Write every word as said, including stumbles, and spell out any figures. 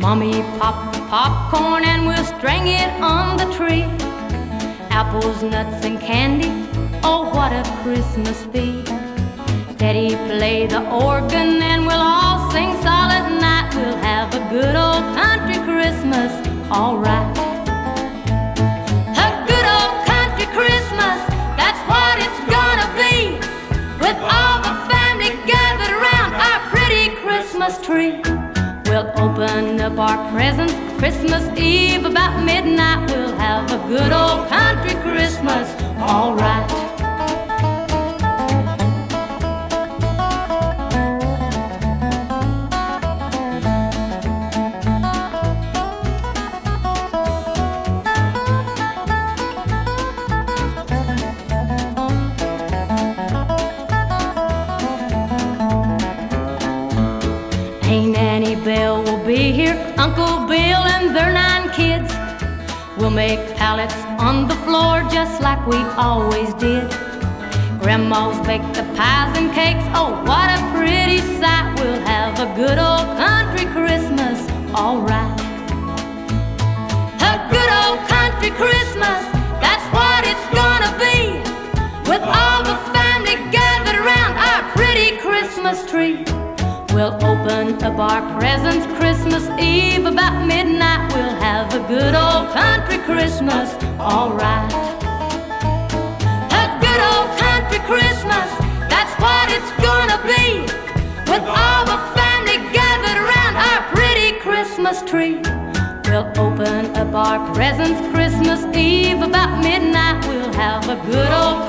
Mommy, pop the popcorn and we'll string it on the tree. Apples, nuts, and candy, oh, what a Christmas feast. Daddy, play the organ and we'll all sing Silent Night. We'll have a good old country Christmas, all right. A good old country Christmas, that's what it's gonna be, with all the family gathered around our pretty Christmas tree. We'll open up our presents Christmas Eve about midnight. We'll have a good old country Christmas, all right. Aunt Annie Bell will be here, Uncle Bill and their nine kids. We'll make pallets on the floor just like we always did. Grandma's bake the pies and cakes, oh, what a pretty sight. We'll have a good old country Christmas, all right. A good old country Christmas, that's what it's gonna be, with all the family gathered around our pretty Christmas tree. We'll open up our presents Christmas Eve about midnight. We'll have a good old country Christmas, all right. A good old country Christmas, that's what it's gonna be, with all the family gathered around our pretty Christmas tree. We'll open up our presents Christmas Eve about midnight. We'll have a good old